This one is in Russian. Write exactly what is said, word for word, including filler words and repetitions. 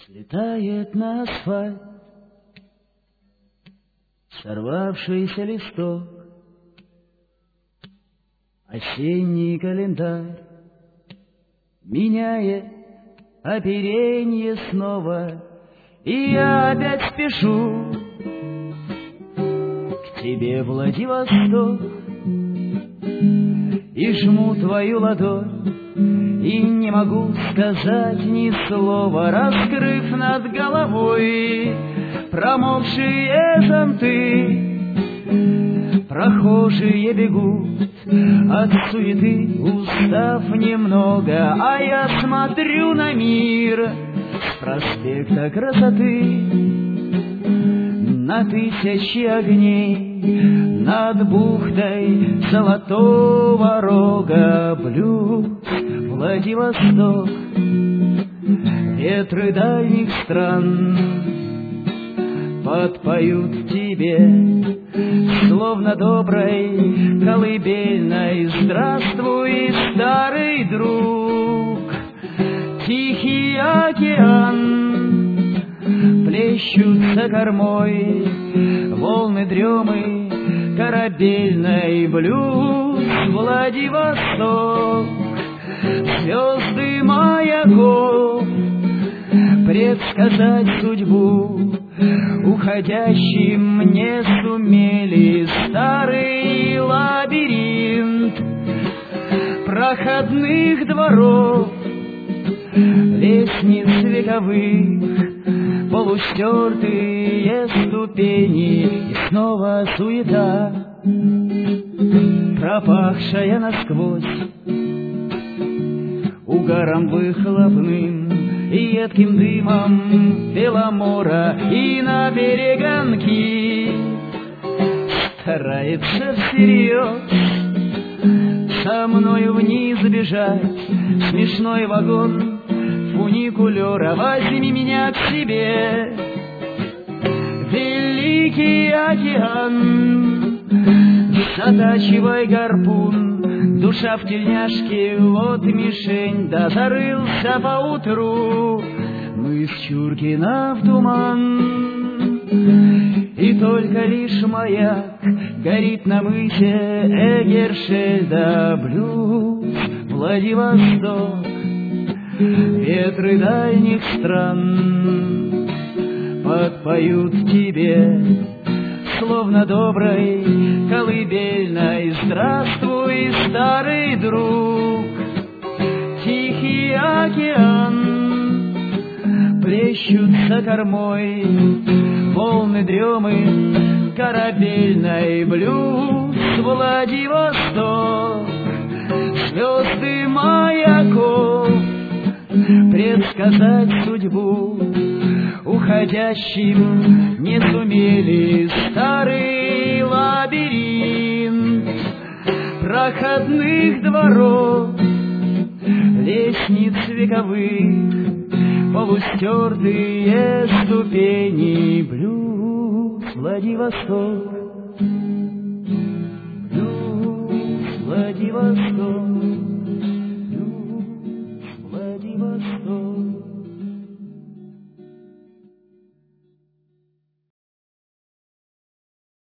Слетает на асфальт сорвавшийся листок, осенний календарь меняет оперенье снова, и я опять спешу к тебе, Владивосток, и жму твою ладонь, и не могу сказать ни слова, раскрыв над головой промокшие зонты. Прохожие бегут от суеты, устав немного, а я смотрю на мир с проспекта Красоты. На тысячи огней над бухтой Золотого Рога блюз Владивосток. Ветры дальних стран подпоют тебе, словно доброй колыбельной: здравствуй, старый друг. Тихий океан плещутся кормой волны дремы корабельной, блюз Владивосток. Звезды маяков предсказать судьбу уходящим не сумели. Старый лабиринт проходных дворов, лестниц вековых, полустертые ступени, и снова суета, пропахшая насквозь угаром выхлопным и едким дымом Беломора. И на перегонки старается всерьез со мною вниз бежать смешной вагон фуникулера. Возьми меня к себе, Великий океан, затачивай гарпун, душа в тельняшке, вот мишень, да зарылся поутру мы с Чуркина в туман. И только лишь маяк горит на мысе Эгершельда, блюз Владивосток. Ветры дальних стран подпоют тебе, словно доброй колыбельной: здравствуй, старый друг. Тихий океан плещутся кормой волны дремы корабельной, блюз Владивосток. Звезды маяков предсказать судьбу уходящим не сумели. Старый лабиринт проходных дворов, лестниц вековых, полустертые ступени, блюз Владивосток.